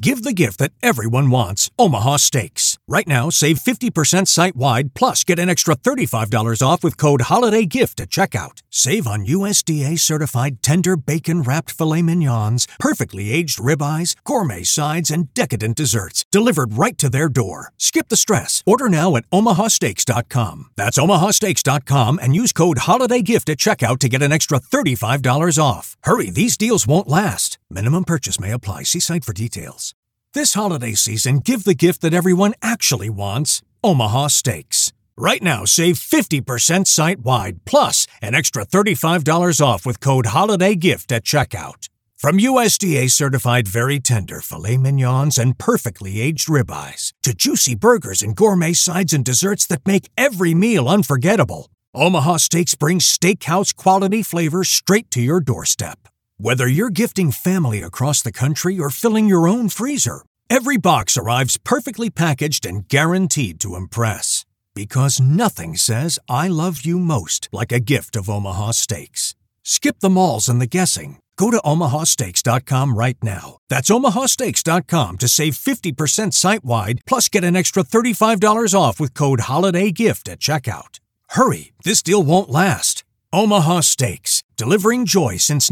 Give the gift that everyone wants, Omaha Steaks. Right now, save 50% site-wide, plus get an extra $35 off with code HOLIDAYGIFT at checkout. Save on USDA-certified tender bacon-wrapped filet mignons, perfectly aged ribeyes, gourmet sides, and decadent desserts, delivered right to their door. Skip the stress. Order now at omahasteaks.com. That's omahasteaks.com and use code HOLIDAYGIFT at checkout to get an extra $35 off. Hurry, these deals won't last. Minimum purchase may apply. See site for details. This holiday season, give the gift that everyone actually wants, Omaha Steaks. Right now, save 50% site-wide, plus an extra $35 off with code HOLIDAYGIFT at checkout. From USDA-certified very tender filet mignons and perfectly aged ribeyes to juicy burgers and gourmet sides and desserts that make every meal unforgettable, Omaha Steaks brings steakhouse quality flavor straight to your doorstep. Whether you're gifting family across the country or filling your own freezer, every box arrives perfectly packaged and guaranteed to impress. Because nothing says I love you most like a gift of Omaha Steaks. Skip the malls and the guessing. Go to omahasteaks.com right now. That's omahasteaks.com to save 50% site-wide, plus get an extra $35 off with code HOLIDAYGIFT at checkout. Hurry, this deal won't last. Omaha Steaks, delivering joy since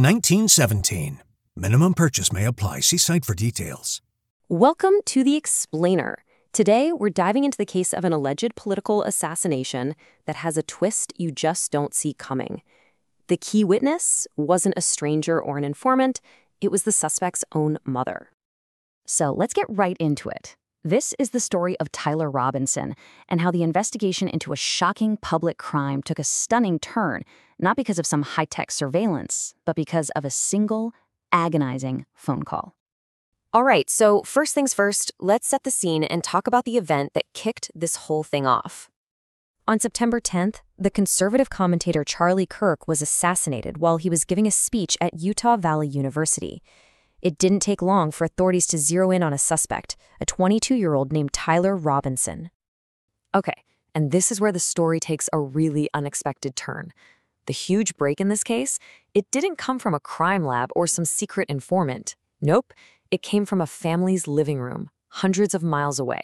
1917. Minimum purchase may apply. See site for details. Welcome to The Explainer. Today, we're diving into the case of an alleged political assassination that has a twist you just don't see coming. The key witness wasn't a stranger or an informant. It was the suspect's own mother. So let's get right into it. This is the story of Tyler Robinson and how the investigation into a shocking public crime took a stunning turn, not because of some high-tech surveillance, but because of a single, agonizing phone call. All right, so first things first, let's set the scene and talk about the event that kicked this whole thing off. On September 10th, the conservative commentator Charlie Kirk was assassinated while he was giving a speech at Utah Valley University. It didn't take long for authorities to zero in on a suspect, a 22-year-old named Tyler Robinson. Okay, and this is where the story takes a really unexpected turn. The huge break in this case, it didn't come from a crime lab or some secret informant. Nope, it came from a family's living room, hundreds of miles away.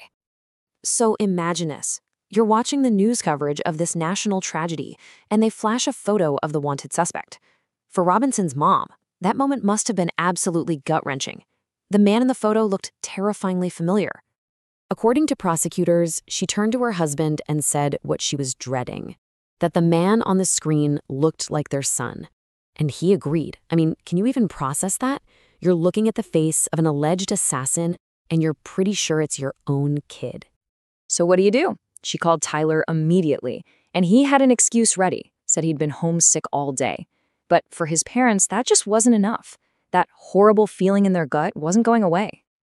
So imagine this. You're watching the news coverage of this national tragedy, and they flash a photo of the wanted suspect. For Robinson's mom, that moment must have been absolutely gut-wrenching. The man in the photo looked terrifyingly familiar. According to prosecutors, she turned to her husband and said what she was dreading, that the man on the screen looked like their son. And he agreed. I mean, can you even process that? You're looking at the face of an alleged assassin, and you're pretty sure it's your own kid. So what do? She called Tyler immediately, and he had an excuse ready, said he'd been homesick all day. But for his parents, that just wasn't enough. That horrible feeling in their gut wasn't going away.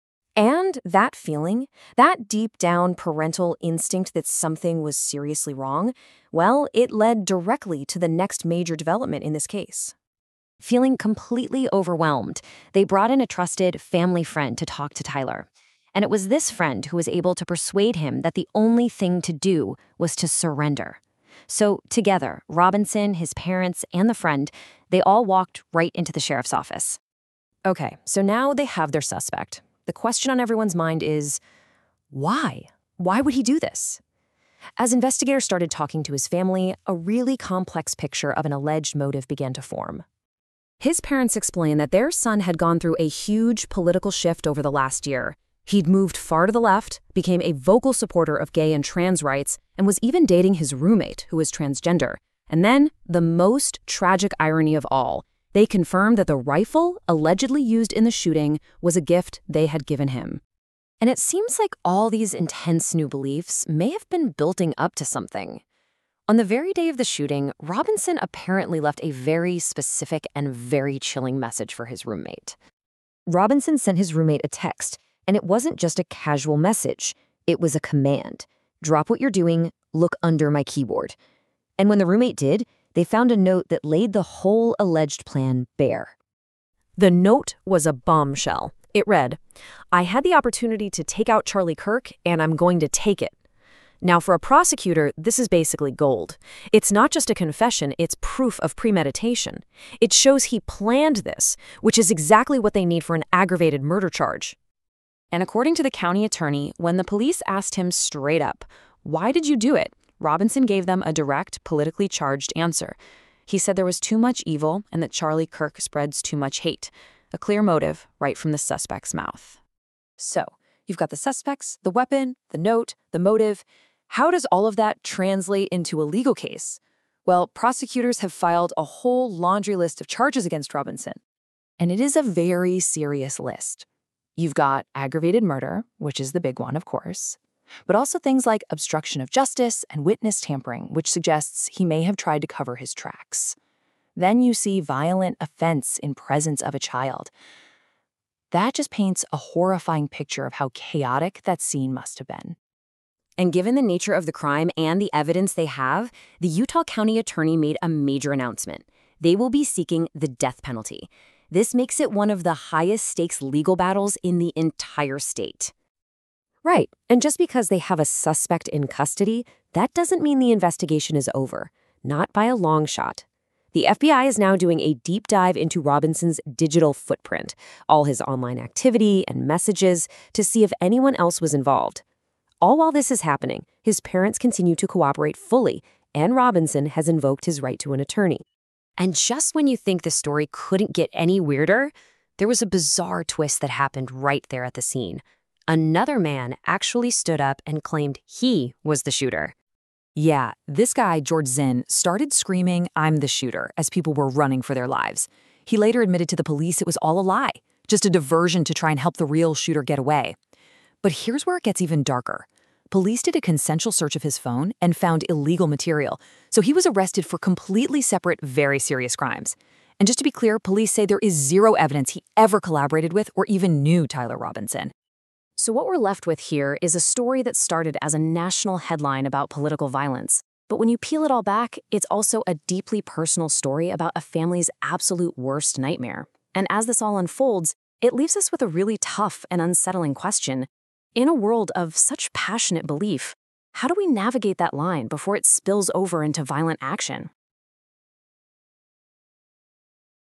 And that feeling, that deep down parental instinct that something was seriously wrong, well, it led directly to the next major development in this case. Feeling completely overwhelmed, they brought in a trusted family friend to talk to Tyler. And it was this friend who was able to persuade him that the only thing to do was to surrender. So together, Robinson, his parents, and the friend, they all walked right into the sheriff's office. Okay, so now they have their suspect. The question on everyone's mind is, why? Why would he do this? As investigators started talking to his family, a really complex picture of an alleged motive began to form. His parents explained that their son had gone through a huge political shift over the last year. He'd moved far to the left, became a vocal supporter of gay and trans rights, and was even dating his roommate, who was transgender. And then, the most tragic irony of all, they confirmed that the rifle allegedly used in the shooting was a gift they had given him. And it seems like all these intense new beliefs may have been building up to something. On the very day of the shooting, Robinson apparently left a very specific and very chilling message for his roommate. Robinson sent his roommate a text, and it wasn't just a casual message. It was a command. Drop what you're doing, look under my keyboard. And when the roommate did, they found a note that laid the whole alleged plan bare. The note was a bombshell. It read, "I had the opportunity to take out Charlie Kirk, and I'm going to take it." Now, for a prosecutor, this is basically gold. It's not just a confession, it's proof of premeditation. It shows he planned this, which is exactly what they need for an aggravated murder charge. And according to the county attorney, when the police asked him straight up, "Why did you do it?" Robinson gave them a direct, politically charged answer. He said there was too much evil and that Charlie Kirk spreads too much hate. A clear motive right from the suspect's mouth. So, you've got the suspects, the weapon, the note, the motive. How does all of that translate into a legal case? Well, prosecutors have filed a whole laundry list of charges against Robinson. And it is a very serious list. You've got aggravated murder, which is the big one, of course, but also things like obstruction of justice and witness tampering, which suggests he may have tried to cover his tracks. Then you see violent offense in presence of a child. That just paints a horrifying picture of how chaotic that scene must have been. And given the nature of the crime and the evidence they have, the Utah County Attorney made a major announcement. They will be seeking the death penalty. This makes it one of the highest stakes legal battles in the entire state. Right, and just because they have a suspect in custody, that doesn't mean the investigation is over. Not by a long shot. The FBI is now doing a deep dive into Robinson's digital footprint, all his online activity and messages, to see if anyone else was involved. All while this is happening, his parents continue to cooperate fully, and Robinson has invoked his right to an attorney. And just when you think the story couldn't get any weirder, there was a bizarre twist that happened right there at the scene. Another man actually stood up and claimed he was the shooter. Yeah, this guy, George Zinn, started screaming, "I'm the shooter," as people were running for their lives. He later admitted to the police it was all a lie, just a diversion to try and help the real shooter get away. But here's where it gets even darker. Police did a consensual search of his phone and found illegal material, so he was arrested for completely separate, very serious crimes. And just to be clear, police say there is zero evidence he ever collaborated with or even knew Tyler Robinson. So what we're left with here is a story that started as a national headline about political violence. But when you peel it all back, it's also a deeply personal story about a family's absolute worst nightmare. And as this all unfolds, it leaves us with a really tough and unsettling question. In a world of such passionate belief, how do we navigate that line before it spills over into violent action?